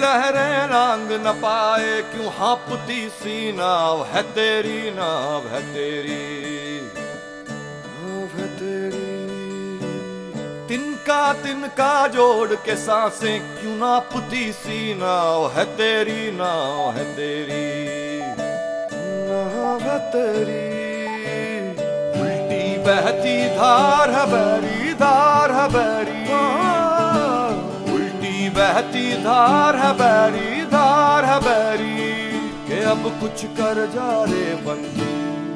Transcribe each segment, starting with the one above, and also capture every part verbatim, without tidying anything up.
लहरें लांग न पाए क्यों हाँपती सी नाव है तेरी, नाव है तेरी, नाव है तेरी। तिनका तिनका जोड़ के सांसें क्यों नापती सी नाव है तेरी, नाव है तेरी, नाव है तेरी। उल्टी बहती धार है बैरी, धार है बैरी, उल्टी बहती धार है बैरी, धार है बैरी, के अब कुछ कर जा रे बंदी।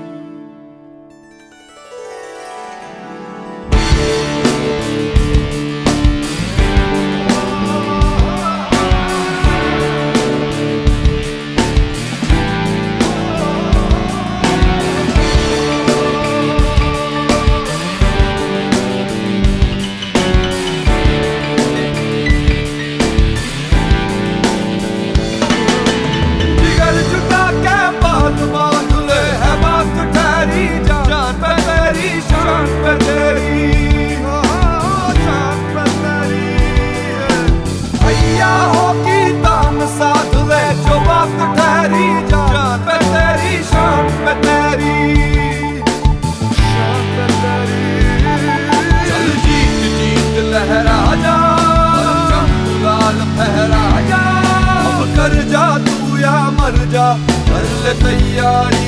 कर ले तैयारी,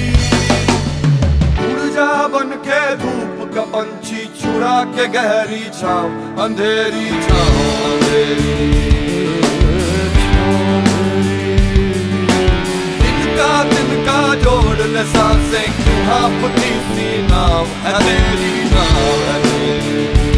उड़ जा बन के धूप का पंछी, छुड़ा के गहरी छाँव अंधेरी, छाँव अंधेरी। तिनका तिनका जोड़ ले सांसें क्यों हाँपती सी नाव है तेरी, नाव है तेरी।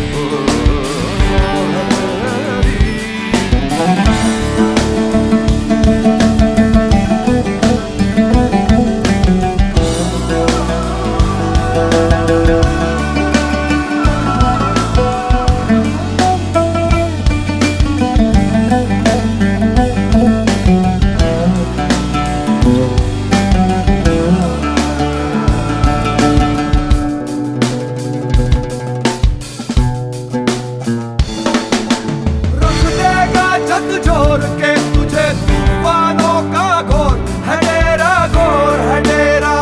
जोर के तुझे तूफानों का घोर है डेरा, घोर है डेरा,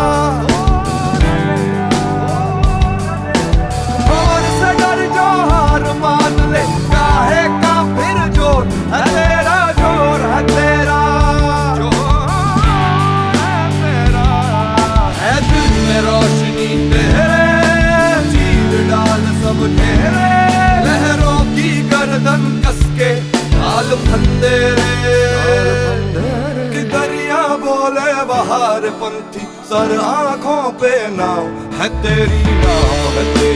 और से डर जो हार मान ले, काहे का फिर जोर है तेरा, जोर है तेरा, जोर है तेरा। है दिल में रोशनी तेरे, चीर डाल सब घेरे, लहरों की गर्दन कसके हाल फंदेरे, कि दरिया बोले बहार पंथी, सर आंखों पे नाव है तेरी, नाव है तेरी।